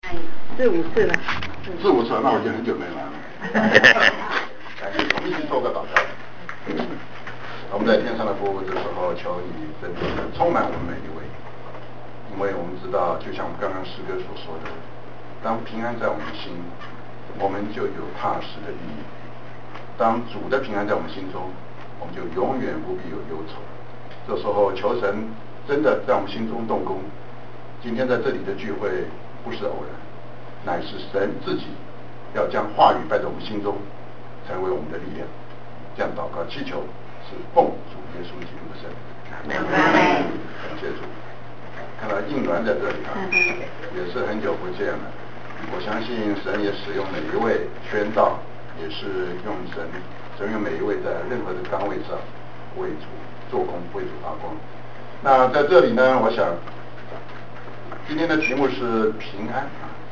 4、5次了。 4、5次，那我就很久没来了。我们一起做个祷告。我们在天上的父的时候，求你真正的充满我们每一位，因为我们知道，就像我们刚刚诗歌所说的，当平安在我们心，我们就有踏实的意义；当主的平安在我们心中，我们就永远不必有忧愁。这时候，求神真的在我们心中动工。今天在这里的聚会不是偶然，乃是神自己要将话语摆在我们心中，成为我们的力量。这样祷告祈求，是奉主耶稣基督的圣名。感谢主。看到应鸾在这里也是很久不见了。我相信神也使用每一位宣道，也是用神用每一位在任何的岗位上为主做工，为主发光。那在这里呢，我想今天的题目是平安。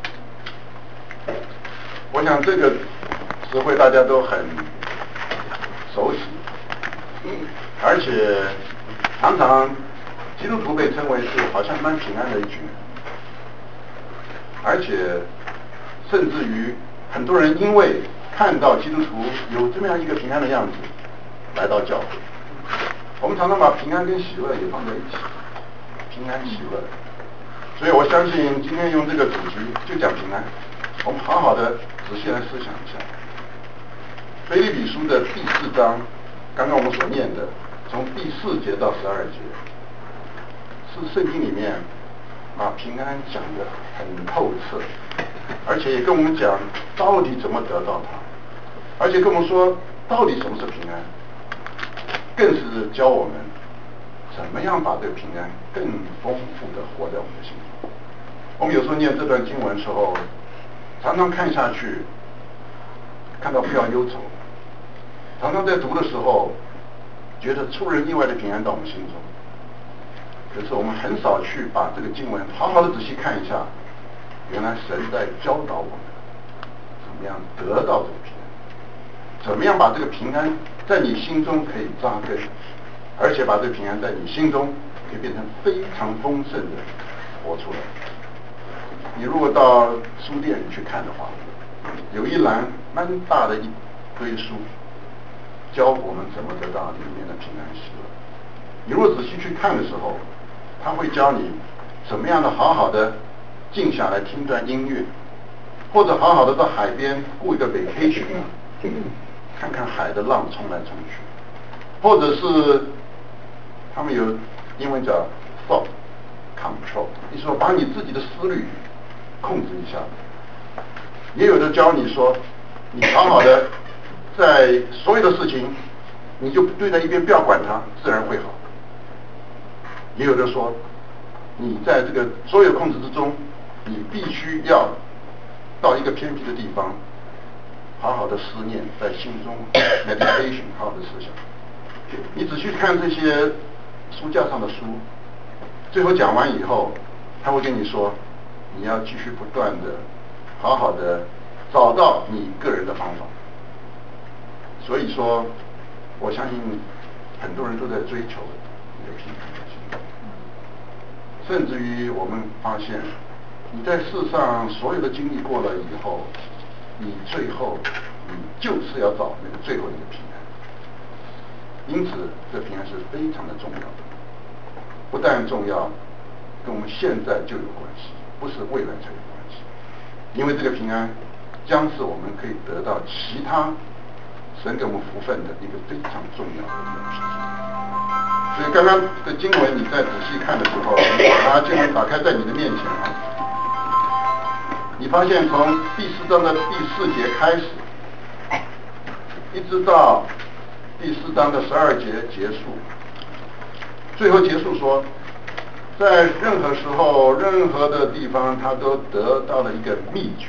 我想这个词汇大家都很熟悉，而且常常基督徒被称为是好像蛮平安的一群人，而且甚至于很多人因为看到基督徒有这么样一个平安的样子来到教会。我们常常把平安跟喜乐也放在一起，平安喜乐。所以我相信今天用这个主题就讲平安，我们好好的仔细来思想一下。腓立比书的第4章，刚刚我们所念的，从第4节到12节，是圣经里面把平安讲得很透彻，而且也跟我们讲到底怎么得到它，而且跟我们说到底什么是平安，更是教我们怎么样把这个平安更丰富的活在我们的心中。我们有时候念这段经文的时候，常常看下去，看到不要忧愁，常常在读的时候觉得出人意外的平安到我们心中。可是我们很少去把这个经文好好的仔细看一下，原来神在教导我们怎么样得到这个平安，怎么样把这个平安在你心中可以扎根，而且把这个平安在你心中可以变成非常丰盛的活出来。你如果到书店里去看的话，有一栏蛮大的一堆书，教我们怎么得到里面的平安喜乐。你如果仔细去看的时候，他会教你怎么样的好好的静下来听段音乐，或者好好的到海边过一个 vacation， 看看海的浪冲来冲去，或者是他们有英文叫 thought control， 你说把你自己的思虑控制一下。也有的教你说，你好好的在所有的事情，你就对在一边，不要管它，自然会好。也有的说，你在这个所有控制之中，你必须要到一个偏僻的地方，好好的思念，在心中 meditation， 好好的思想。你仔细看这些书架上的书，最后讲完以后，他会跟你说，你要继续不断的好好的找到你个人的方法。所以说，我相信很多人都在追求你的平安的心，甚至于我们发现，你在世上所有的经历过了以后，你最后你就是要找那个最后那个平安。因此，这平安是非常的重要的，不但重要，跟我们现在就有关系，不是未来才有关系。因为这个平安将是我们可以得到其他神给我们福分的一个非常重要的一个凭据。所以刚刚的经文你在仔细看的时候，你把经文打开在你的面前啊，你发现从第4章的第4节开始，一直到第4章的12节结束，最后结束说，在任何时候、任何的地方，他都得到了一个秘诀。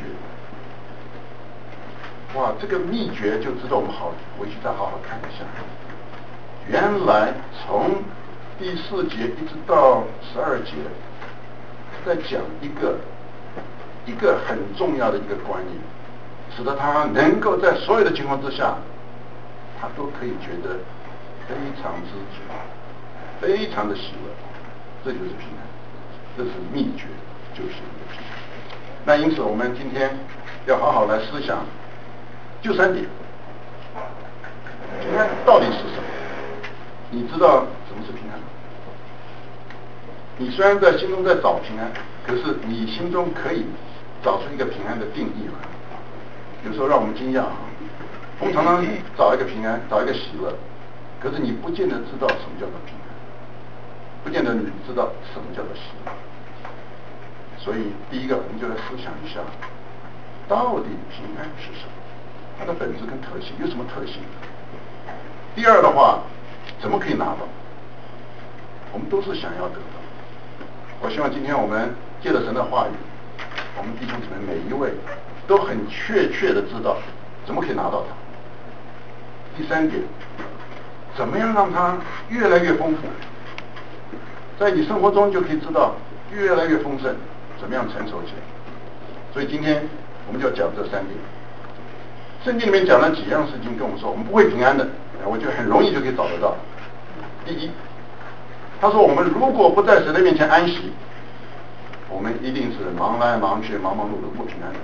哇，这个秘诀就值得我们回去再好好看一下。原来从第4节一直到12节，在讲一个很重要的一个观念，使得他能够在所有的情况之下，他都可以觉得非常知足，非常的喜乐。这就是平安，这是秘诀，就是一个平安。 那因此我们今天要好好来思想，就3点，平安到底是什么？你知道什么是平安吗？你虽然在心中在找平安，可是你心中可以找出一个平安的定义来。有时候让我们惊讶啊，我们常常找一个平安，找一个喜乐，可是你不见得知道什么叫做平安，不见得你知道什么叫做喜乐。所以第一个，我们就来思想一下，到底平安是什么？它的本质跟特性有什么特性？第二的话，怎么可以拿到？我们都是想要得到。我希望今天我们借着神的话语，我们弟兄姊妹每一位都很确切的知道怎么可以拿到它。第3点，怎么样让它越来越丰富？在你生活中就可以知道越来越丰盛，怎么样成熟起来？所以今天我们就要讲这3点。圣经里面讲了几样事情跟我们说，我们不会平安的，我就很容易就可以找得到。第一，他说我们如果不在神的面前安息，我们一定是忙来忙去、忙忙碌碌不平安的。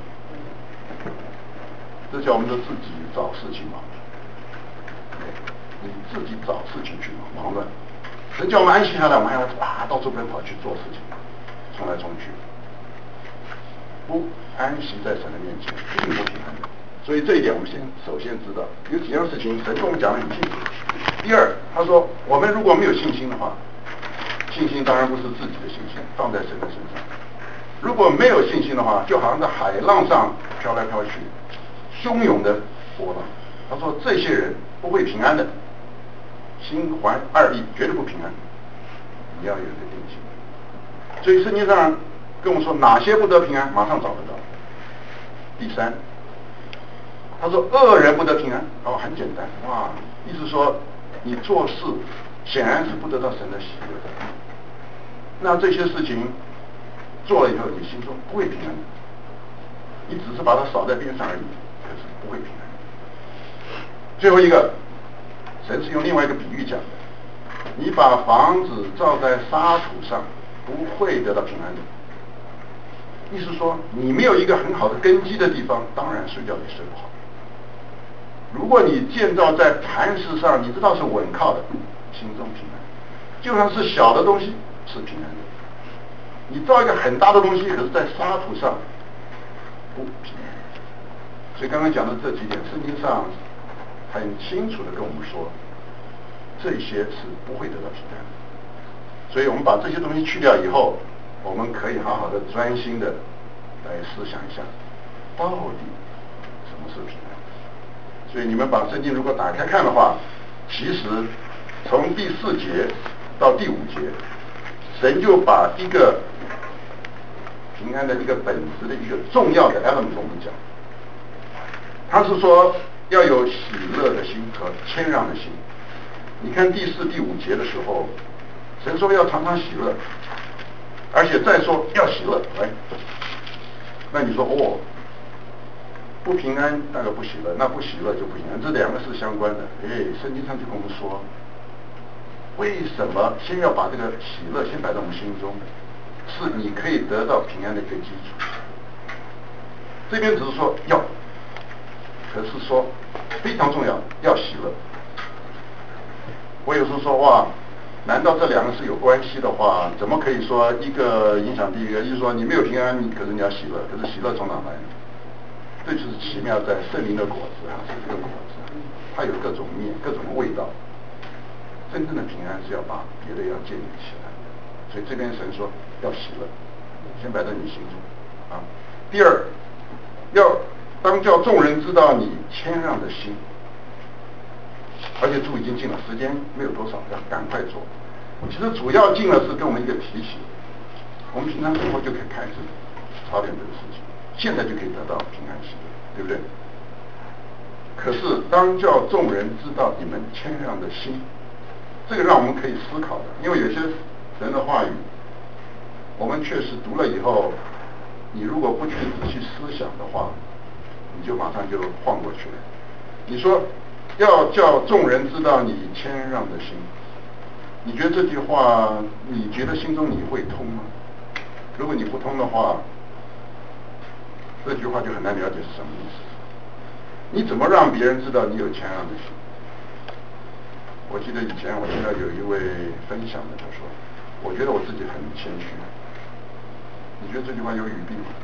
这叫我们就自己找事情忙，你自己找事情去忙乱。神叫我们安息下来，我们还要到处奔跑去做事情，冲来冲去。不安息在神的面前，一定不平安的。所以这一点我们首先知道，有几样事情神跟我们讲得很清楚。第二，他说我们如果没有信心的话，信心当然不是自己的信心，放在神的身上。如果没有信心的话，就好像在海浪上飘来飘去，汹涌的波浪。他说这些人不会平安的，心怀二意，绝对不平安。你要有一个定心。所以圣经上跟我们说哪些不得平安，马上找得到。第3，他说恶人不得平安，很简单，意思说你做事显然是不得到神的喜悦的。那这些事情做了以后，你心中不会平安的，你只是把它扫在边上而已，可是不会平安。最后一个，神是用另外一个比喻讲的，你把房子造在沙土上，不会得到平安的。意思说你没有一个很好的根基的地方，当然睡觉也睡不好。如果你建造在磐石上，你知道是稳靠的，心中平安。就算是小的东西是平安的，你造一个很大的东西，可是在沙土上不平安。所以刚刚讲的这几点，圣经上很清楚的跟我们说，这些是不会得到平安的。所以我们把这些东西去掉以后，我们可以好好的专心的来思想一下，到底什么是平安。所以你们把圣经如果打开看的话，其实从第4节到第5节，神就把一个平安的一个本质的一个重要的 element 跟我们讲。他是说要有喜乐的心和谦让的心。你看第4、第5节的时候，神说要常常喜乐，而且再说要喜乐。那你说不平安那个不喜乐，那不喜乐就不平安，这2个是相关的。圣经上就跟我们说，为什么先要把这个喜乐先摆在我们心中，是你可以得到平安的一个基础。这边只是说要，可是说非常重要，要喜乐。我有时候说难道这2个是有关系的话，怎么可以说一个影响第一个？就是说你没有平安，可是你要喜乐，可是喜乐从哪来呢？这就是奇妙在圣灵的果子是这个果子，它有各种面、各种味道。真正的平安是要把别的要建立起来的，所以这边神说要喜乐，先摆在你心中第二，要当叫众人知道你谦让的心，而且主已经尽了，时间没有多少，要赶快做。其实主要尽了是跟我们一个提醒，我们平常生活就可以开始操练这个事情，现在就可以得到平安喜乐，对不对？可是当叫众人知道你们谦让的心，这个让我们可以思考的，因为有些人的话语，我们确实读了以后，你如果不去仔细思想的话，你就马上就晃过去了。你说要叫众人知道你谦让的心，你觉得这句话，你觉得心中你会通吗？如果你不通的话， 这句话就很难了解是什么意思。你怎么让别人知道你有谦让的心？我记得以前我听到有一位分享的，他说：“我觉得我自己很谦虚。”你觉得这句话有语病吗？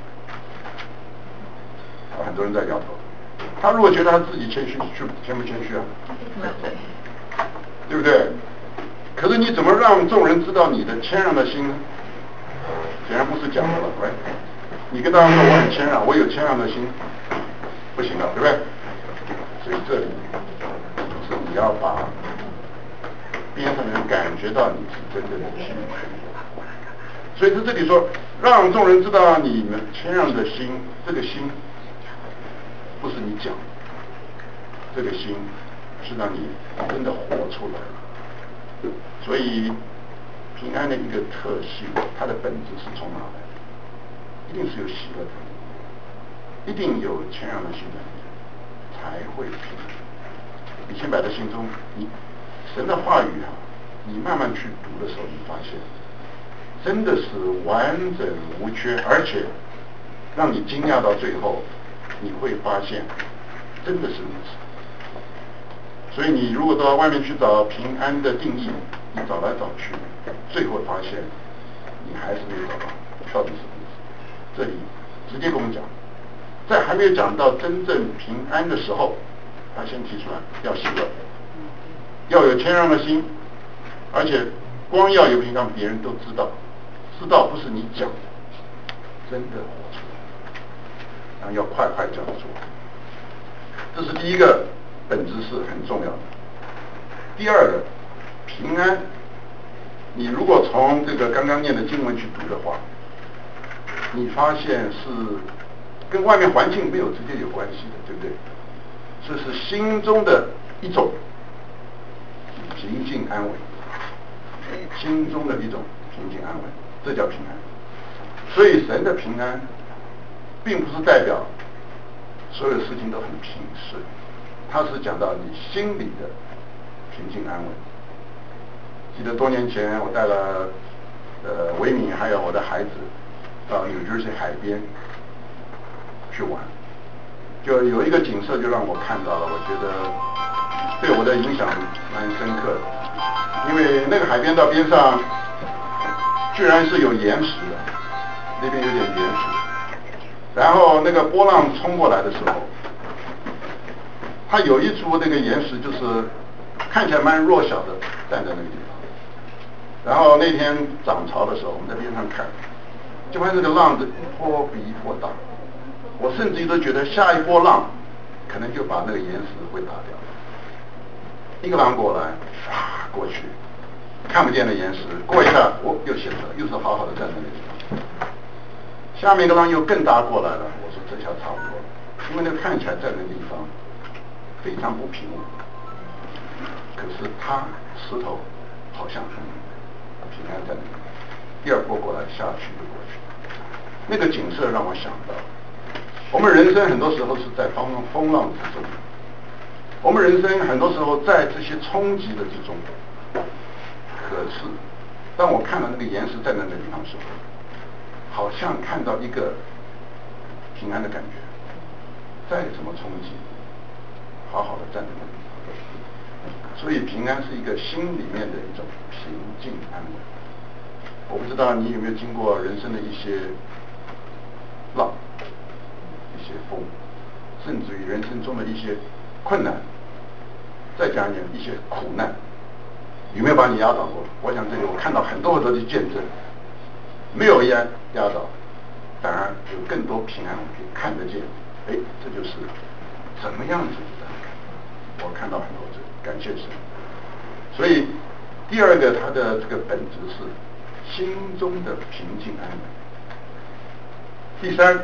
很多人在摇头。他如果觉得他自己谦虚，谦不谦虚啊？对不对？可是你怎么让众人知道你的谦让的心呢？显然不是讲的了，喂，你跟大家说我很谦让，我有谦让的心，不行了，对不对？所以这里是你要把边上人感觉到你是真正的谦虚。所以在这里说，让众人知道你们谦让的心，这个心不是你讲，这个心是让你真的活出来了。所以平安的一个特性，它的本质是从哪来的？一定是有喜乐的，一定有谦让的心的，才会平安。你先摆在心中，你神的话语啊，你慢慢去读的时候，你发现真的是完整无缺，而且让你惊讶到最后，你会发现真的是如此。所以你如果到外面去找平安的定义，你找来找去，最后发现你还是没有找到到底是什么意思。这里直接跟我们讲，在还没有讲到真正平安的时候，他先提出来要喜乐，要有谦让的心，而且光要有平安，别人都知道，知道不是你讲的，真的活出来，然后要快快这样做。这是第一个本质是很重要的。第二个，平安，你如果从这个刚刚念的经文去读的话，你发现是跟外面环境没有直接有关系的，对不对？这是心中的一种平静安稳，心中的一种平静安稳，这叫平安。所以神的平安并不是代表所有事情都很平顺，它是讲到你心里的平静安稳。记得多年前我带了维敏还有我的孩子到纽约市海边去玩，就有一个景色就让我看到了，我觉得对我的影响蛮深刻的。因为那个海边道边上居然是有岩石的，那边有点岩石，然后那个波浪冲过来的时候，它有一株那个岩石就是看起来蛮弱小的站在那个地方，然后那天涨潮的时候我们在边上看，就发现这个浪子一波比一波大，我甚至于都觉得下一波浪可能就把那个岩石会打掉。一个浪过来过去，看不见的岩石，过一下又显出来，又是好好的站在那地方。下面一个浪又更大过来了，我说这下差不多了，因为那个看起来在那地方非常不平稳，可是它石头好像很平安在那里。第二波过来，下去就过去，那个景色让我想到，我们人生很多时候是在风浪之中，我们人生很多时候在这些冲击的之中，可是当我看到那个岩石在那个地方的时候，好像看到一个平安的感觉，再怎么冲击，好好的站在那里。所以平安是一个心里面的一种平静安稳。我不知道你有没有经过人生的一些浪，一些风，甚至于人生中的一些困难，再讲一些苦难，有没有把你压倒过？我想这里我看到很多的见证，没有压倒，反而有更多平安，我可以看得见。这就是怎么样子的，我看到很多这感谢神。所以第二个它的这个本质是心中的平静安稳。第三，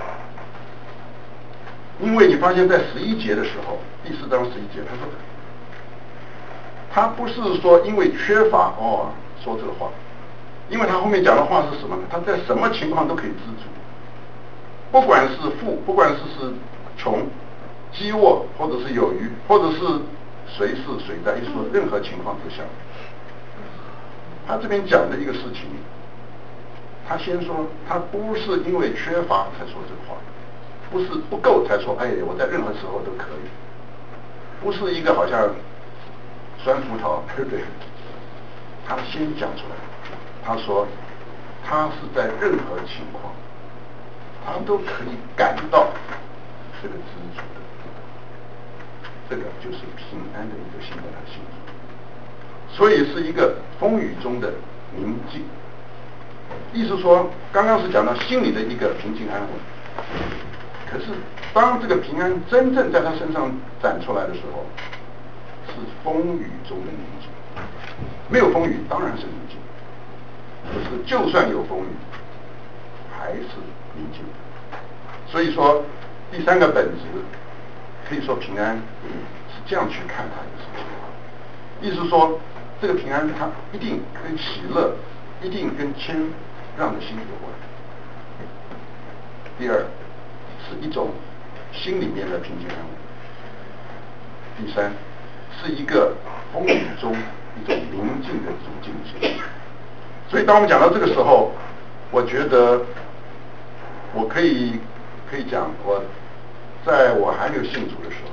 因为你发现在11节的时候，第4章11节他说，他不是说因为缺乏说这个话，因为他后面讲的话是什么呢？他在什么情况都可以知足，不管是富，不管是穷，饥饿，或者是有余，或者是随是水灾，一说任何情况之下，他这边讲的一个事情，他先说他不是因为缺乏才说这个话， 不是不够才说，哎，我在任何时候都可以，不是一个好像酸葡萄，对不对？他先讲出来，他说他是在任何情况，他都可以感到这个知足的，这个就是平安的一个新的特性。所以是一个风雨中的宁静。意思说，刚刚是讲到心里的一个平静安稳，可是当这个平安真正在他身上展出来的时候，是风雨中的宁静。没有风雨当然是宁静，可是就算有风雨，还是宁静的。所以说，第三个本质可以说平安是这样去看它的事情。意思说，这个平安它一定跟喜乐，一定跟谦让的心有关。第二，是一种心里面的平静安稳。第三，是一个风雨中一种宁静的一种境界。所以当我们讲到这个时候，我觉得我可以讲，我在我还没有信主的时候，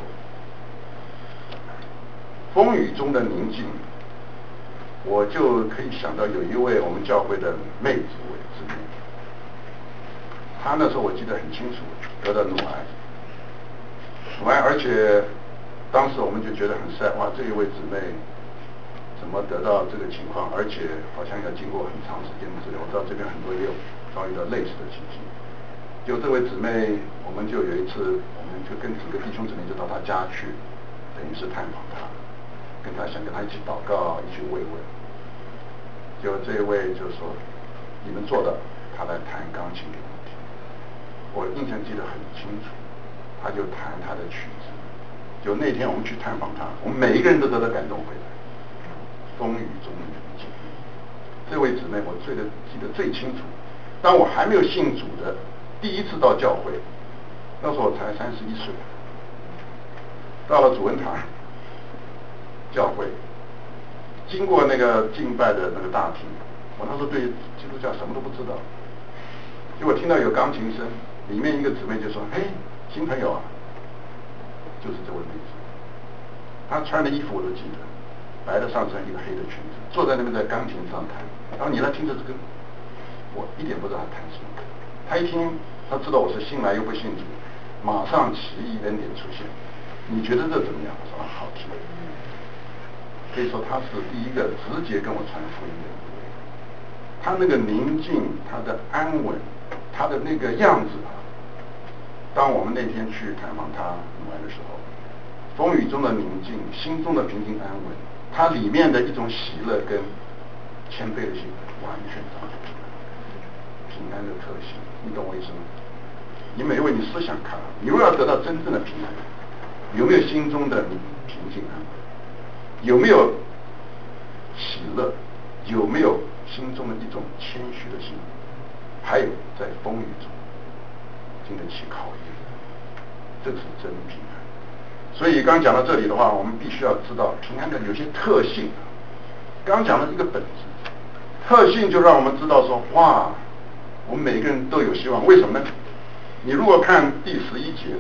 风雨中的宁静，我就可以想到有一位我们教会的妹子姊妹，她那时候我记得很清楚，得了乳癌，而且当时我们就觉得很sad，哇，这一位姊妹怎么得到这个情况，而且好像要经过很长时间的治疗。我知道这边很多也有遭遇到类似的情形。就这位姊妹，我们就有一次，我们就跟几个弟兄姊妹就到她家去，等于是探访她，想跟她一起祷告，一起慰问。就这一位就说，你们坐的，他来弹钢琴给我们听。我印象记得很清楚，他就弹他的曲子。就那天我们去探访他，我们每一个人都得到感动回来。风雨中的宁静，这位姊妹我记得最清楚。当我还没有信主的第一次到教会，那时候我才31岁，到了主恩堂教会，经过那个敬拜的那个大厅，我那时候对基督教什么都不知道，结果听到有钢琴声，里面一个姊妹就说：“嘿，新朋友啊！”就是这位妹子，她穿的衣服我都记得，白的上身，一个黑的裙子，坐在那边在钢琴上弹。然后你来听着这个，我一点不知道她弹什么歌。她一听，她知道我是新来又不信主，马上奇异恩典出现。你觉得这怎么样？我说好听。可以说她是第一个直接跟我传福音的一位。她那个宁静，她的安稳，她的那个样子啊。当我们那天去探访她来的时候，风雨中的宁静，心中的平静安稳，它里面的一种喜乐跟谦卑的心完全彰显出来，平安的特性，你懂我意思吗？你每一位你思想看，你如果要得到真正的平安，有没有心中的平静安稳？有没有喜乐？有没有心中的一种谦虚的心？还有在风雨中经得起考验，这是真平安。所以刚讲到这里的话，我们必须要知道平安的有些特性。刚讲了一个本质，特性就让我们知道说，哇，我们每个人都有希望。为什么呢？你如果看第11节，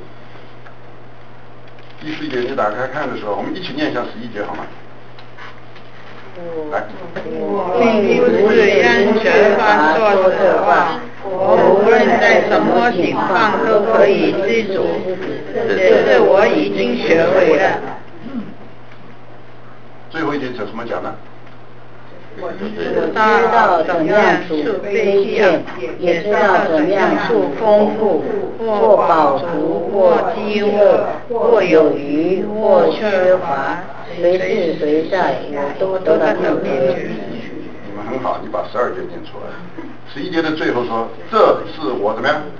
第11节你打开看的时候，我们一起念一下11节好吗？来， 我并不是按着他说的话，我无论在什么情况都可以知足，只是我已经学会了。 最后一节怎么讲呢？ 我知道怎样处卑贱，也知道怎样处丰富，或饱足，或饥饿，或有余，或缺乏，随是随在，我都得到面具。 你们很好，你把12节念出来。11节的最后说：“这是我怎么样？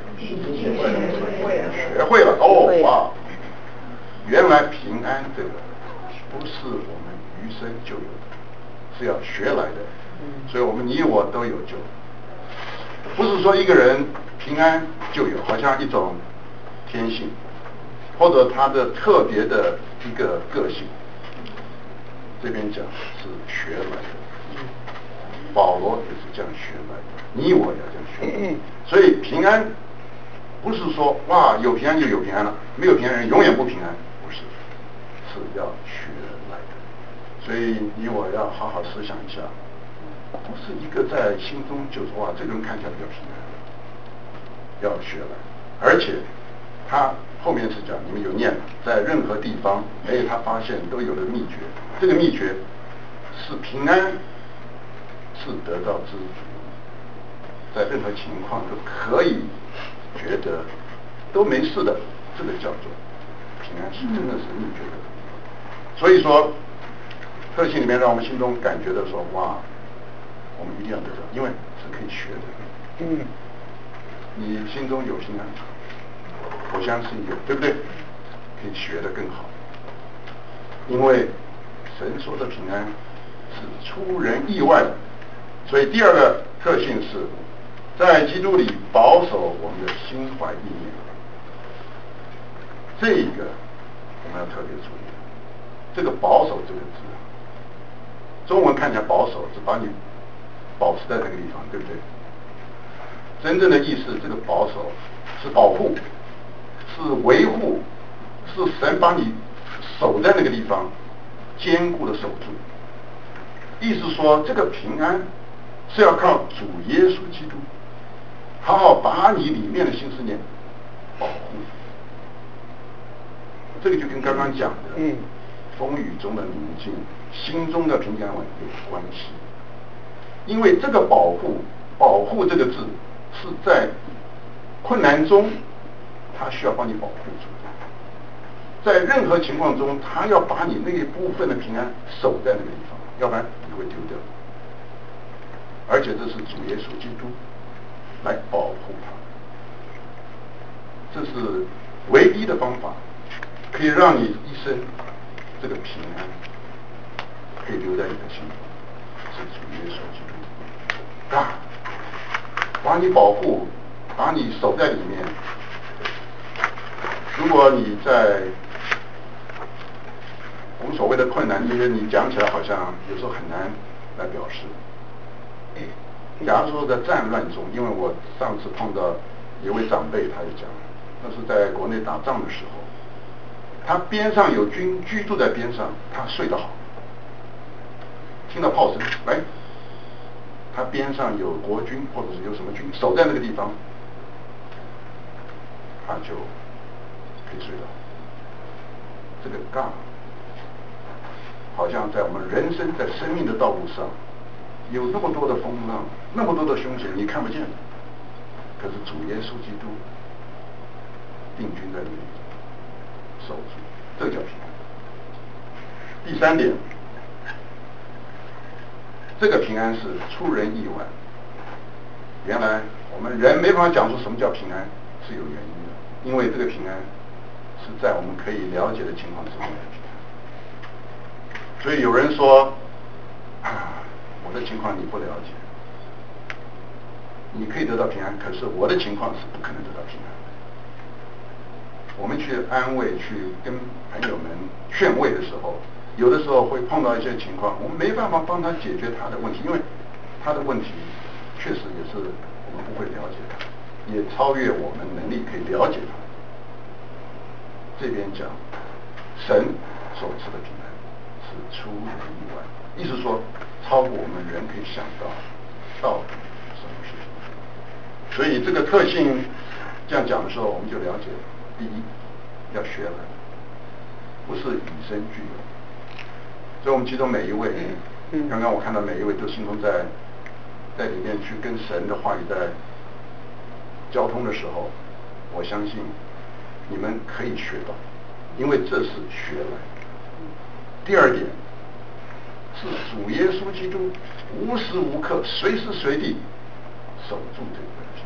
学会了哦，哇！原来平安这个不是我们与生就有的，是要学来的。所以我们你我都有救，不是说一个人平安就有，好像一种天性，或者他的特别的一个个性。这边讲是学来的，保罗也是这样学来的，你我也这样学来的。所以平安不是说哇有平安就有平安了，没有平安人永远不平安，不是，是要学来的。所以你我要好好思想一下，不是一个在心中就说哇这个人看起来比较平安，要学来，而且他后面是讲你们有念，在任何地方，他发现都有了秘诀，这个秘诀是平安，是得到知足，在任何情况都可以觉得都没事的，这个叫做平安，是真的是秘诀的。所以说特性里面让我们心中感觉的说哇，我们一定要得到，因为是可以学的。你心中有平安，我相信有，对不对？可以学得更好，因为神说的平安是出人意外的。所以第二个特性是在基督里保守我们的心怀意念，这个我们要特别注意。这个保守这个字，中文看起来保守是把你保持在那个地方，对不对？真正的意思，这个保守是保护，是维护，是神把你守在那个地方，坚固的守住。意思说，这个平安是要靠主耶稣基督好好把你里面的心思念保护。这个就跟刚刚讲的风雨中的宁静，心中的平安稳有关系。因为这个保护这个字是在困难中，他需要帮你保护住，在任何情况中，他要把你那一部分的平安守在那个地方，要不然你会丢掉。而且这是主耶稣基督来保护他，这是唯一的方法，可以让你一生这个平安可以留在你的心中，是主耶稣基督啊，把你保护，把你守在里面。如果你在我们所谓的困难，因为你讲起来好像有时候很难来表示。假如说在战乱中，因为我上次碰到有位长辈，他就讲，那是在国内打仗的时候，他边上有军居住在边上，他睡得好，听到炮声，来，他边上有国军或者是有什么军守在那个地方，他就可以睡得好。这个杠好像在我们人生在生命的道路上有那么多的风浪，那么多的凶险你看不见，可是主耶稣基督定军在那里守住，这叫平安。第三点，这个平安是出人意外。原来我们人没办法讲出什么叫平安是有原因的，因为这个平安是在我们可以了解的情况之内的平安。所以有人说我的情况你不了解，你可以得到平安，可是我的情况是不可能得到平安的。我们去安慰，去跟朋友们劝慰的时候，有的时候会碰到一些情况，我们没办法帮他解决他的问题，因为他的问题确实也是我们不会了解他，也超越我们能力可以了解他。这边讲神所赐的平安是出人意外，意思说超过我们人可以想到底什么事情。所以这个特性这样讲的时候，我们就了解，第一要学来，不是与生俱有。所以我们其中每一位，刚刚我看到每一位都心中在里面去跟神的话语在交通的时候，我相信你们可以学到，因为这是学来的。第二点是主耶稣基督无时无刻随时随地守住这个问题。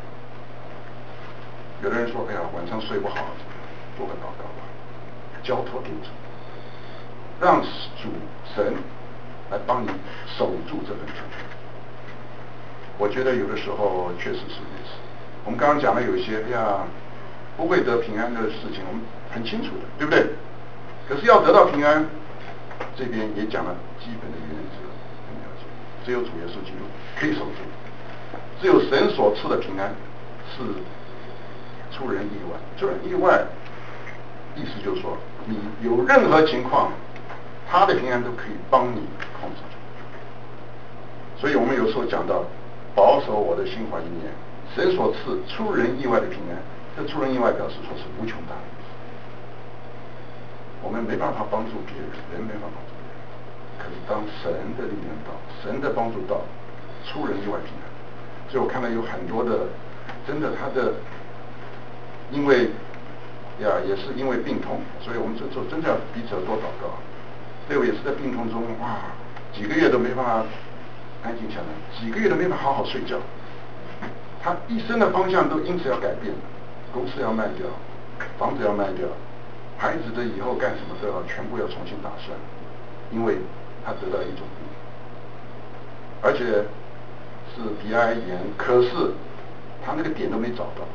有的人说，哎呀，晚上睡不好，做个祷告吧，交托给主，让主神来帮你守住这份平安。我觉得有的时候确实是如此。我们刚刚讲了有一些不会得平安的事情，我们很清楚的，对不对？可是要得到平安，这边也讲了基本的原则，很了解。只有主耶稣基督可以守住，只有神所赐的平安是出人意外。出人意外，意思就是说，你有任何情况，他的平安都可以帮你控制住。所以我们有时候讲到，保守我的心怀意念，神所赐出人意外的平安。这出人意外表示说是无穷大的意思。我们没办法帮助别人，人没办法帮助别人。可是当神的力量到，神的帮助到，出人意外平安。所以我看到有很多的，真的他的，因为也是因为病痛，所以我们这时候真的要彼此多祷告。对，我也是在病痛中，哇，几个月都没办法安静下来，几个月都没办法好好睡觉。他一生的方向都因此要改变，公司要卖掉，房子要卖掉，孩子的以后干什么都要全部要重新打算，因为他得到一种病，而且是鼻癌炎，可是他那个点都没找到。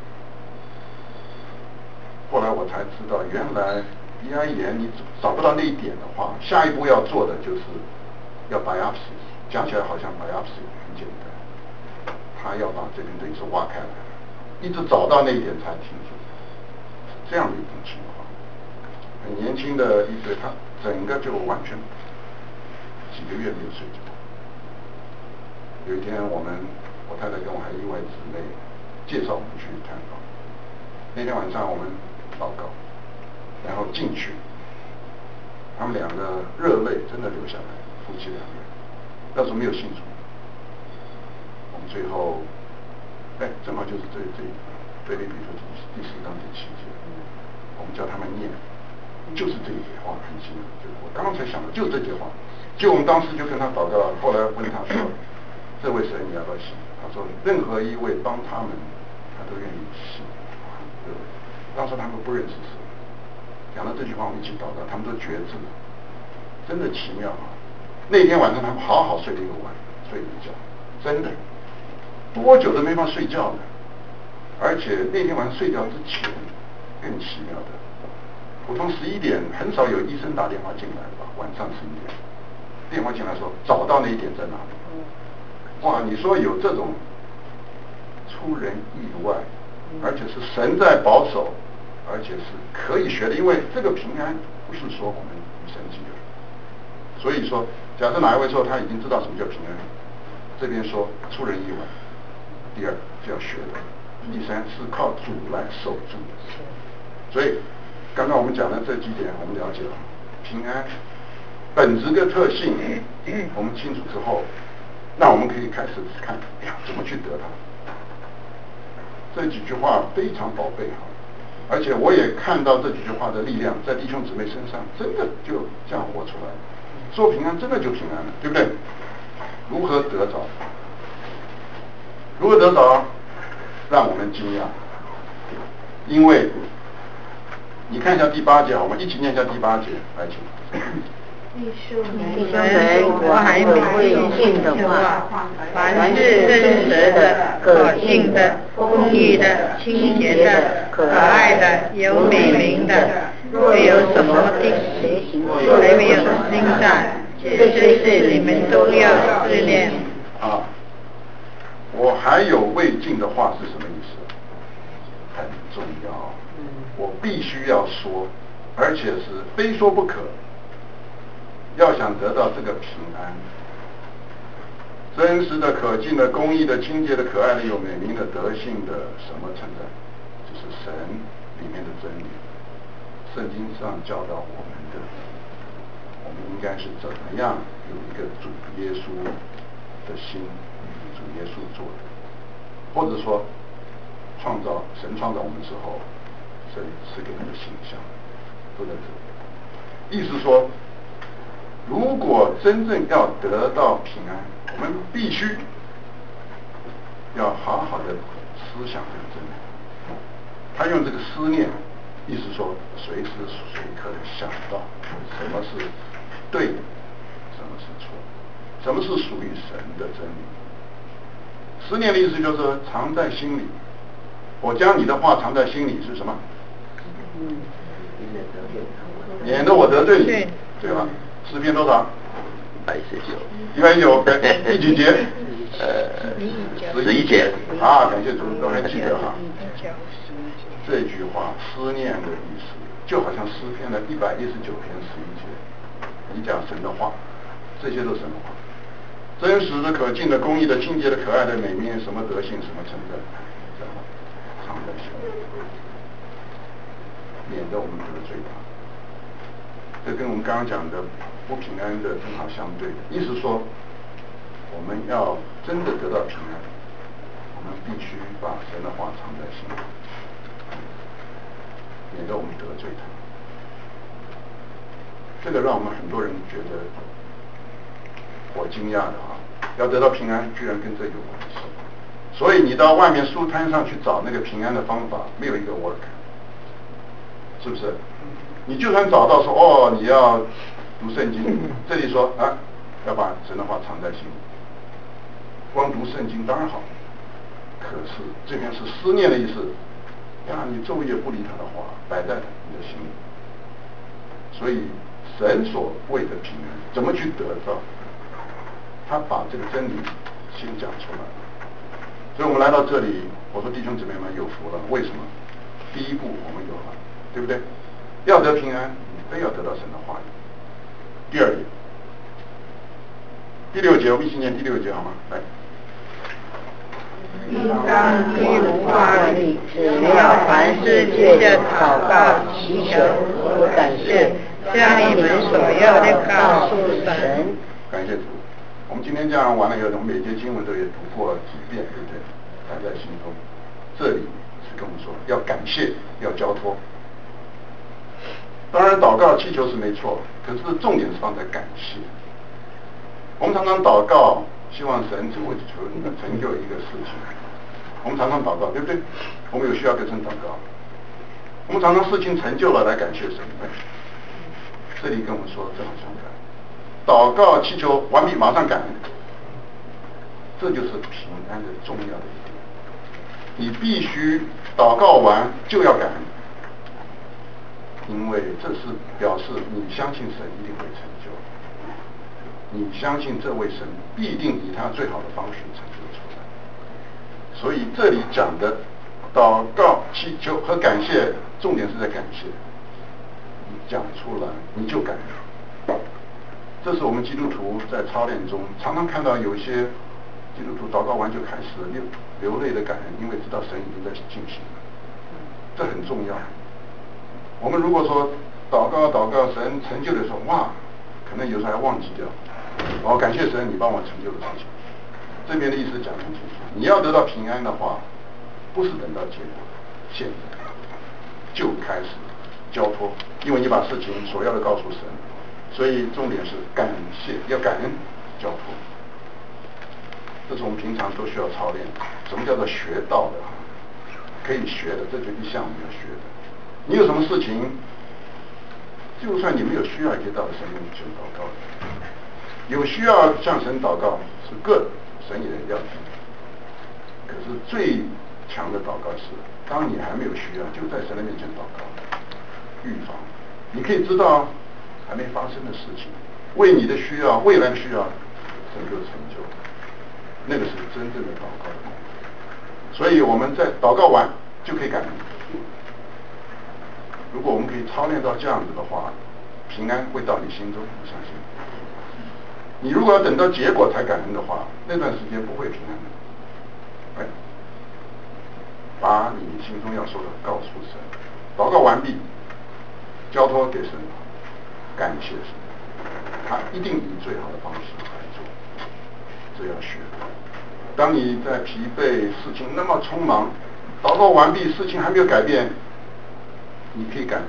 后来我才知道，原来鼻癌炎你找不到那一点的话，下一步要做的就是要 biopsy。讲起来好像 biopsy 很简单，他要把这边等于是挖开来，一直找到那一点才停止。这样的一种情况，很年轻的一对，他整个就完全几个月没有睡觉。有一天我太太跟我还另外姊妹介绍我们去探访，那天晚上我们祷告，然后进去，他们两个热泪真的流下来，夫妻两个人，那时候没有信主，我们最后，正好就是这腓立比书第4章第7节，我们叫他们念，就是这一节话，很奇妙，我刚刚才想到就是这句话，我们当时就跟他祷告，后来问他说，这位神你要不要信？他说任何一位帮他们，他都愿意信。当时他们不认识神，讲到这句话我们一起祷告，他们都觉知了，真的奇妙啊！那天晚上他们好好睡了一个晚，睡了一觉，真的多久都没法睡觉了。而且那天晚上睡觉之前更奇妙的，普通11点很少有医生打电话进来吧，晚上11点电话进来说找到那一点在哪里。哇，你说有这种出人意外，而且是神在保守，而且是可以学的，因为这个平安不是说我们神迹的。所以说，假设哪一位说他已经知道什么叫平安，这边说出人意外，第二就要学的，第三是靠主来守住的。所以刚刚我们讲的这几点，我们了解了平安本质跟特性，我们清楚之后，那我们可以开始看，怎么去得它。这几句话非常宝贝哈，而且我也看到这几句话的力量在弟兄姊妹身上，真的就这样活出来了。说平安真的就平安了，对不对？如何得着？如何得着？让我们惊讶，因为你看一下第8节，我们一起念一下第8节，来请。 弟兄们，我还有未信的话，凡是真实的、可信的、公义的、清洁的、可爱的、有美名的，若有什么的邪行，还没有心善，这些事你们都要试炼。 我还有未尽的话是什么意思？很重要，我必须要说，而且是非说不可。要想得到这个平安，真实的、可敬的、公义的、清洁的、可爱的、有美名的、德性的什么称赞，就是神里面的真理，圣经上教导我们的，我们应该是怎么样有一个主耶稣的心，主耶稣做的，或者说神创造我们之后，神赐给我们的形象，都在这里。意思说，如果真正要得到平安，我们必须要好好的思想这个真理。他用这个思念，意思说随时随刻的想到什么是对的，什么是错的，什么是属于神的真理。思念的意思就是藏在心里。我将你的话藏在心里是什么？免得我得罪你，对吧？诗篇多少？119，第几节？11节。感谢主，都还记得哈。 这句话思念的意思，就好像诗篇的119篇11节，你讲神的话，这些都是神的话，真实的、可敬的、公义的、清洁的、可爱的、美面，什么德性，什么称赞，常在心里，免得我们得罪他。这跟我们刚刚讲的不平安的正好相对的，意思说，我们要真的得到平安，我们必须把神的话藏在心里，免得我们得罪他。这个让我们很多人觉得我惊讶的啊，要得到平安居然跟这有关系。所以你到外面书摊上去找那个平安的方法，没有一个 work， 是不是？你就算找到说哦，你要读圣经，这里说啊，要把神的话藏在心里，光读圣经当然好，可是这边是思念的意思呀，你昼夜不离他的话摆在你的心里，所以神所谓的平安怎么去得到？他把这个真理先讲出来，所以我们来到这里，我说弟兄姊妹们有福了，为什么？第一步我们有了，对不对？要得平安，你非要得到神的话语。第二点，第6节，我们一起念第6节好吗？来。 当必无话语，只要凡事借着祷告、祈求和感谢，将你们所要的告诉神。 感谢主。我们今天这样完了以后，我们每节经文都也读过几遍，对不对？摆在心中。这里是跟我们说要感谢，要交托。当然，祷告祈求是没错，可是重点是放在感谢。我们常常祷告，希望神只会成就一个事情。我们常常祷告，对不对？我们有需要跟神祷告。我们常常事情成就了来感谢神。这里跟我们说正好相反，祷告祈求完毕马上感恩，这就是平安的重要的一点。你必须祷告完就要感恩。因为这是表示你相信神一定会成就，你相信这位神必定以他最好的方式成就出来。所以这里讲的祷告、祈求和感谢，重点是在感谢。你讲出来，你就感恩。这是我们基督徒在操练中常常看到有一些基督徒祷告完就开始流泪的感恩，因为知道神已经在进行了，这很重要。我们如果说祷告神成就的时候，哇，可能有时候还忘记掉，感谢神你帮我成就的事情。这边的意思讲得很清楚，你要得到平安的话，不是等到结果，现在就开始交托，因为你把事情所要的告诉神，所以重点是感谢，要感恩交托。这是我们平常都需要操练。什么叫做学到的？可以学的，这就一项我们要学的。你有什么事情，就算你没有需要，也可以到神面前祷告的。有需要向神祷告是good，神也要听。可是最强的祷告是，当你还没有需要，就在神的面前祷告，预防。你可以知道还没发生的事情，为你的需要、未来的需要，神就成就。那个是真正的祷告的功夫。所以我们在祷告完就可以感恩。如果我们可以操练到这样子的话，平安会到你心中，我相信。你如果要等到结果才感恩的话，那段时间不会平安的。把你心中要说的告诉神，祷告完毕，交托给神，感谢神，他一定以最好的方式来做。这要学。当你在疲惫、事情那么匆忙，祷告完毕，事情还没有改变，你可以感恩。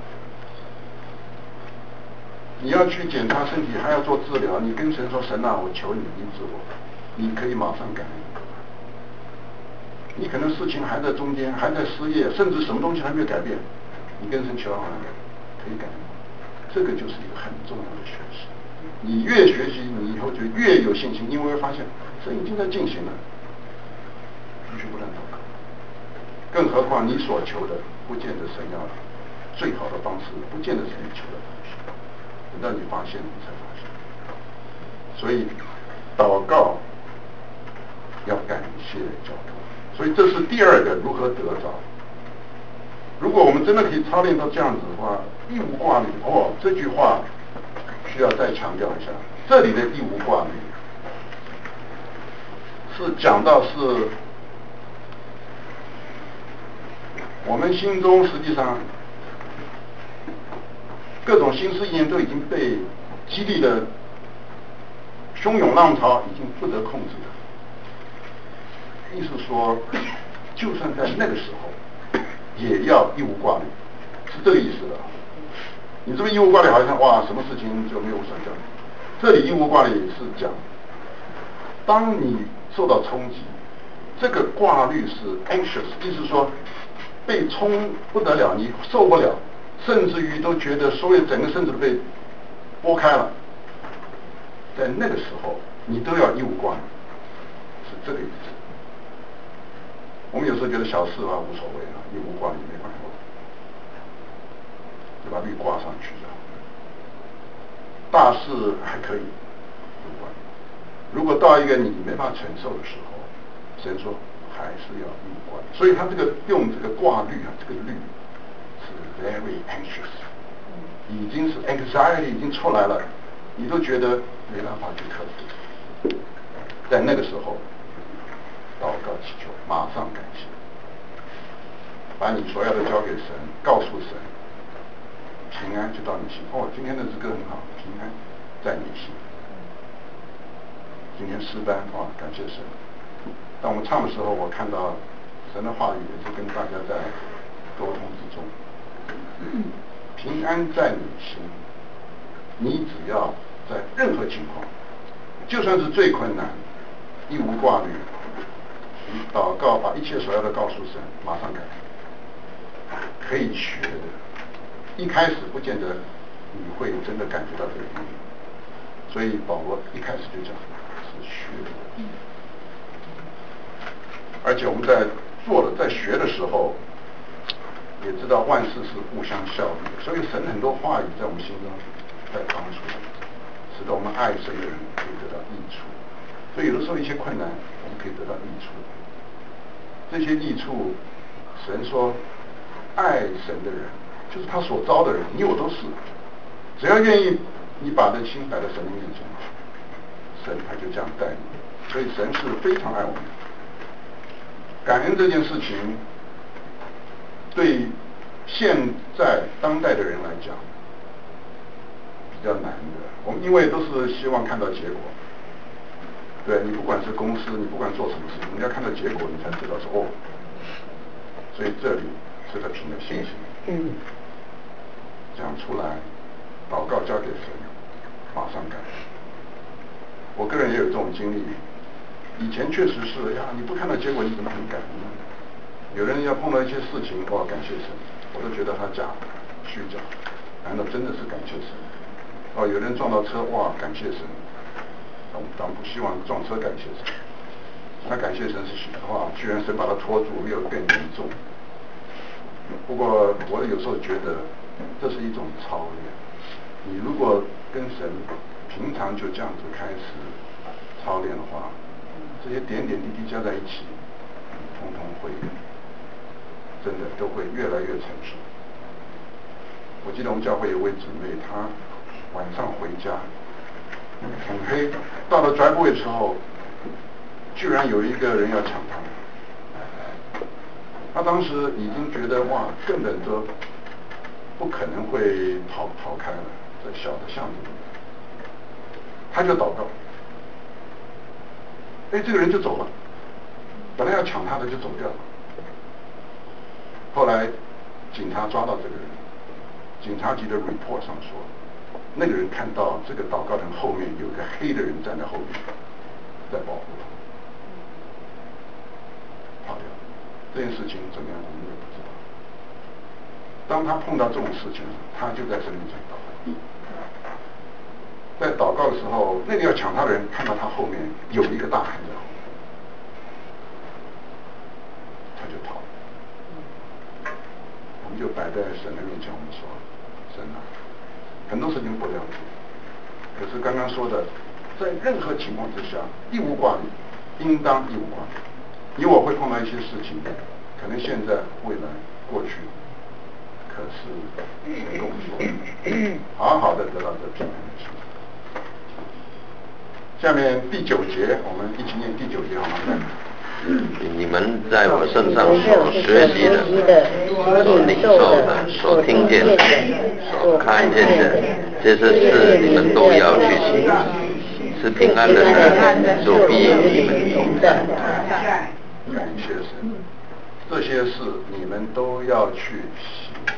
你要去检查身体，还要做治疗，你跟神说：“神啊，我求你医治我。”你可以马上感恩。你可能事情还在中间，还在失业，甚至什么东西还没有改变，你跟神求完了，可以感恩。这个就是一个很重要的学习。你越学习，你以后就越有信心，因为会发现神已经在进行了，必须不断祷告。更何况你所求的，不见得神要最好的方式，不见得是你求的东西。等到你发现，你才发现。所以祷告要感谢交托。所以这是第二个如何得着。 如果我们真的可以操练到这样子的话，义无挂虑，这句话需要再强调一下，这里的义无挂虑是讲到是我们心中实际上各种心思意念都已经被激励的汹涌浪潮已经不得控制了。意思说，就算在那个时候，也要义无挂虑，是这个意思的。你这个义无挂虑好像哇，什么事情就没有想象。这里义无挂虑是讲，当你受到冲击，这个挂虑是 anxious， 意思说被冲不得了，你受不了，甚至于都觉得所有整个身子都被拨开了。在那个时候，你都要义无挂虑，是这个意思。我们有时候觉得小事啊无所谓啊，义无挂虑没关系，就把律挂上去就好。大事还可以不管，如果到一个你没办法承受的时候，神说还是要义无挂虑。所以他这个用这个挂虑啊，这个虑是 very anxious， 已经是 anxiety 已经出来了，你都觉得没办法去克服。在那个时候，祷告祈求，马上感谢，把你所要的交给神，告诉神，平安就到你心。今天的这歌很好，平安在你心。今天诗班感谢神。当我们唱的时候，我看到神的话语也是跟大家在沟通之中。平安在你心，你只要在任何情况，就算是最困难，义无挂虑，你祷告，把一切所要的告诉神，马上改。可以学的，一开始不见得你会真的感觉到这个意义，所以保罗一开始就讲是学的。而且我们在做了在学的时候，也知道万事是互相效力的，所以神很多话语在我们心中在帮助，使得我们爱神的人可以得到益处。所以有的时候一些困难，我们可以得到益处。这些益处，神说，爱神的人，就是他所招的人，你我都是。只要愿意，你把这心摆在神的面前，神他就这样待你。所以神是非常爱我们。感恩这件事情，对现在当代的人来讲，比较难的。我们因为都是希望看到结果。对，你不管是公司，你不管做什么事情，你要看到结果，你才知道说所以这里是个凭着信心，讲出来，祷告交给神，马上改。我个人也有这种经历，以前确实是呀，你不看到结果，你怎么很感恩呢？有人要碰到一些事情，感谢神，我都觉得他假虚假，难道真的是感谢神？有人撞到车，感谢神。当然不希望撞车感谢神，他感谢神是居然神把他拖住，没有更严重。不过我有时候觉得这是一种操练。你如果跟神平常就这样子开始操练的话，这些点点滴滴加在一起，通通会真的都会越来越成熟。我记得我们教会有位姊妹，她晚上回家很黑，到了driveway的时候，居然有一个人要抢她。他当时已经觉得根本都不可能会逃开了，在小的巷子里，他就祷告，这个人就走了，本来要抢他的就走掉了。后来警察抓到这个人，警察局的 report 上说，那个人看到这个祷告人后面有个黑的人站在后面，在保护他，跑掉。这件事情怎么样，我们也不知道。当他碰到这种事情，他就在神面前祷告。在祷告的时候，那个要抢他的人看到他后面有一个大汉在后面，他就跑了。我们就摆在神的面前，我们说，神啊，很多事情不了解，可是刚刚说的，在任何情况之下，义无挂虑，应当义无挂虑。你我会碰到一些事情，可能现在、未来、过去， 可是神跟我们说，好好的得到这平安的心。下面第9节，我们一起念第9节好吗？ 你们在我身上所学习的、所领受的、所听见的、所看见的，这些事你们都要去行。是平安的神就必与你们同在。 感谢神，这些事你们都要去行，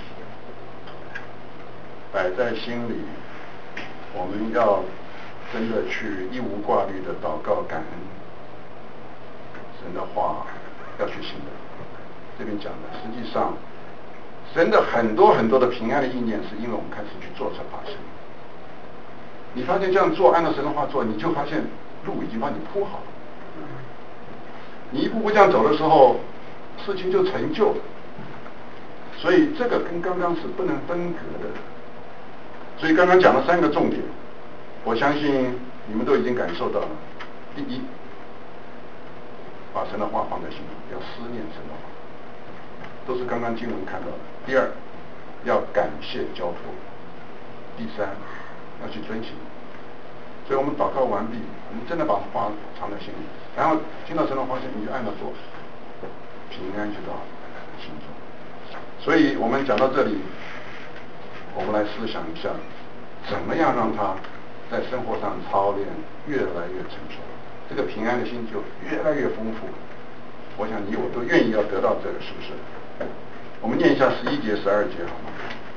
摆在心里。我们要真的去一无挂虑的祷告感恩，神的话要去行的。这边讲的，实际上神的很多很多的平安的意念，是因为我们开始去做才发生。你发现这样做，按照神的话做，你就发现路已经帮你铺好了。你一步步这样走的时候，事情就成就了。所以这个跟刚刚是不能分隔的。所以刚刚讲了3个重点，我相信你们都已经感受到了。第一，把神的话放在心里，要思念神的话，都是刚刚经文看到的。第二，要感谢交托。第三，要去遵行。所以我们祷告完毕，我们真的把话藏在心里，然后听到神的话语，你就按照做，平安就到心中。所以我们讲到这里，我们来思想一下，怎么样让他在生活上操练越来越成熟，这个平安的心就越来越丰富。我想你我都愿意要得到这个，是不是？我们念一下11节、12节好吗？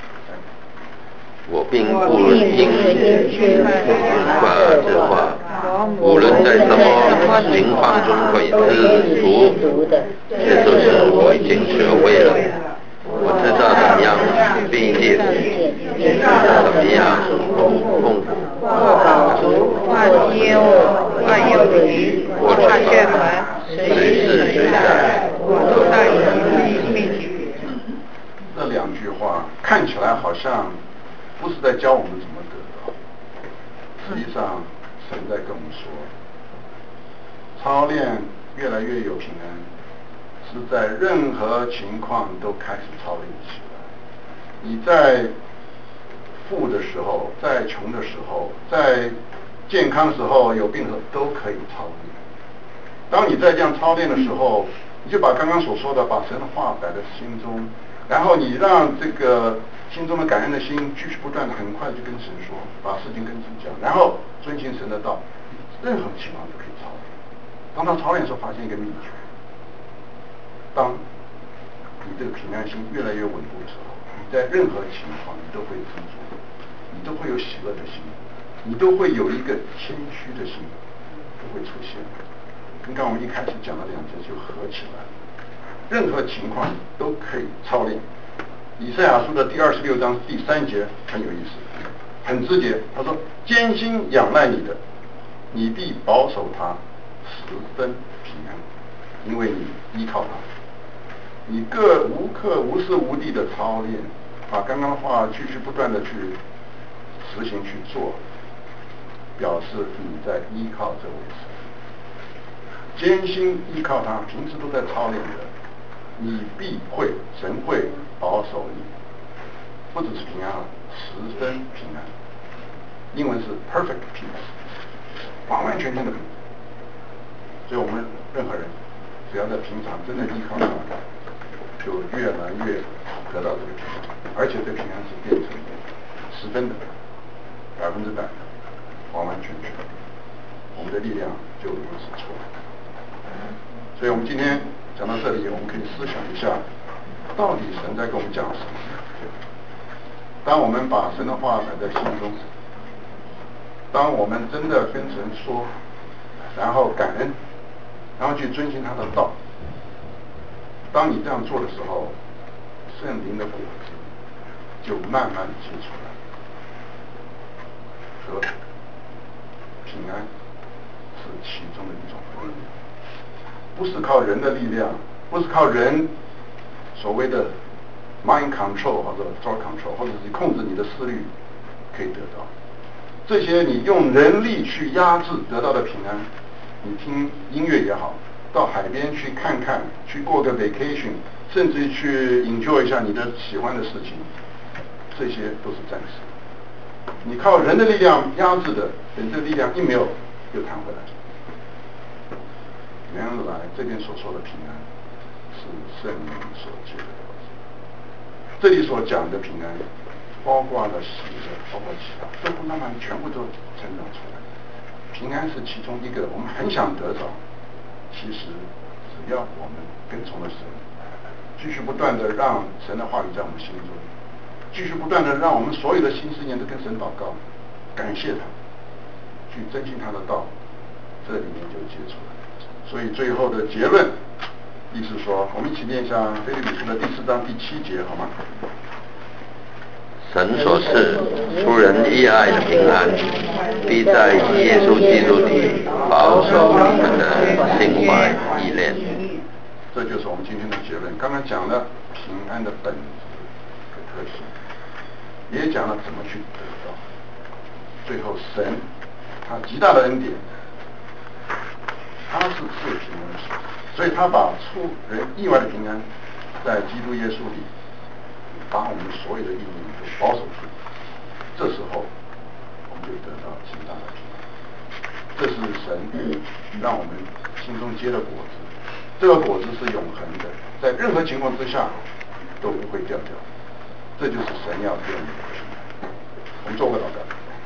我并不因话这话，无论在什么情况中会知足，这就是我已经学会了。我知道怎么样避免，也知道怎么样痛苦， 或饱足，或饥饿，或有余，或缺乏，随时随在，我都在你面前。 这2句话看起来好像不是在教我们怎么得到，实际上神在跟我们说，操练越来越有平安，是在任何情况都开始操练起来。你在富的时候，在穷的时候，在健康的时候，有病的时候，都可以操练。当你在这样操练的时候，你就把刚刚所说的，把神的话摆在心中，然后你让这个心中的感恩的心继续不断的，很快就跟神说，把事情跟神讲，然后遵行神的道，任何情况都可以操练。当他操练的时候，发现一个秘诀，当你这个平安心越来越稳固的时候，你在任何情况你都会知足，你都会有喜乐的心，你都会有一个谦虚的心都会出现。跟刚我们一开始讲的2节就合起来，任何情况都可以操练。以赛亚书的第26章第3节很有意思，很直接，他说：艰辛仰赖你的，你必保守他十分平安，因为你依靠他。你各无刻无时无地的操练，把刚刚的话继续不断的去实行去做，表示你在依靠这位神。艰辛依靠他，平时都在操练的，你必会，神会保守你，不只是平安，十分平安。英文是 perfect peace， 完完全全的平安。所以我们任何人只要在平常真的依靠他，就越来越得到这个平安，而且这平安是变成十分的、100%的、完完全全，我们的力量就如此出来。所以我们今天讲到这里，我们可以思想一下，到底神在跟我们讲什么？当我们把神的话摆在心中，当我们真的跟神说，然后感恩，然后去遵循他的道，当你这样做的时候，圣灵的果子就慢慢结出来，和平安是其中的一种力量，不是靠人的力量，不是靠人所谓的 mind control 或者 thought control， 或者是控制你的思虑可以得到。这些你用人力去压制得到的平安，你听音乐也好， 到海边去看看，去过个 vacation， 甚至去 enjoy 一下你的喜欢的事情，这些都是暂时。你靠人的力量压制的，等这个力量一没有，又弹回来。原来这边所说的平安，是圣灵所结的果子。这里所讲的平安，包括了喜乐，包括其他，都慢慢全部都成长出来。平安是其中一个，我们很想得着。其实只要我们跟从了神，继续不断的让神的话语在我们心中，继续不断的让我们所有的心思念都跟神祷告，感谢他，去珍惜他的道，这里面就结出来。所以最后的结论，意思说，我们一起念一下腓立比书的第4章第7节，好吗？ 神所赐出人意外的平安，必在耶稣基督里保守你们的心怀意念。 这就是我们今天的结论。刚刚讲了平安的本质和特性，也讲了怎么去得到。最后，神他极大的恩典，他是赐平安的神，所以他把出人意外的平安，在基督耶稣里，把我们所有的意念都保守住。这时候，我们就得到极大的平安。这是神让我们心中结的果子，这个果子是永恒的，在任何情况之下都不会掉掉。这就是神要给我们的平安。我们做个祷告。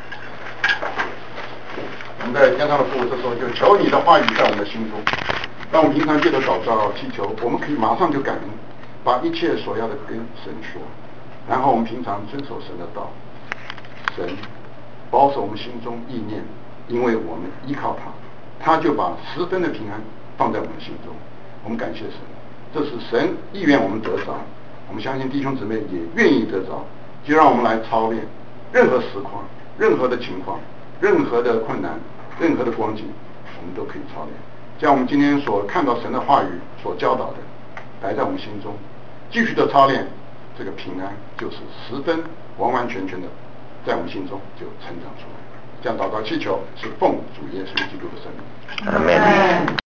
我们在天上的父，这时候就求你的话语在我们的心中，让我们平常借着祷告祈求，我们可以马上就感恩，把一切所要的跟神说，然后我们平常遵守神的道，神保守我们心中意念，因为我们依靠他，他就把10分的平安放在我们心中。我们感谢神，这是神意愿我们得着，我们相信弟兄姊妹也愿意得着，就让我们来操练任何实况、任何的情况、任何的困难、任何的光景，我们都可以操练。将我们今天所看到神的话语所教导的摆在我们心中，继续的操练，这个平安就是10分完完全全的在我们心中就成长出来。这样祷告祈求是奉主耶稣基督的圣名。 阿们。